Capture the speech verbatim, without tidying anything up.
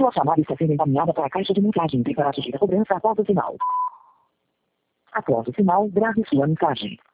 Sua chamada está sendo encaminhada para a caixa de mensagem. Preparado de cobrança após o sinal. Após o sinal, grave sua mensagem.